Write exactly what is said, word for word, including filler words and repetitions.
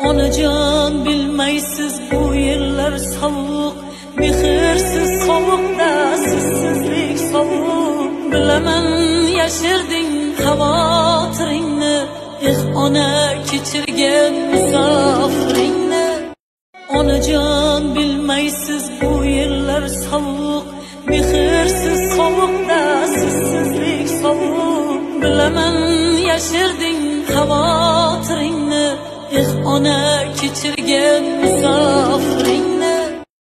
Onajon bilmaysiz bu yerlar sovuq, mehrsiz sovuqda sizsizlik sovuq. Bilaman yashirding xavotiringni, eh ona kechirgan musofiringni. Onajon bilmaysiz bu yerlar sovuq, mehrsiz sovuqda sizsizlik sovuq. Bilaman yashirding xavotiringni, eh ona kechirgan musofir.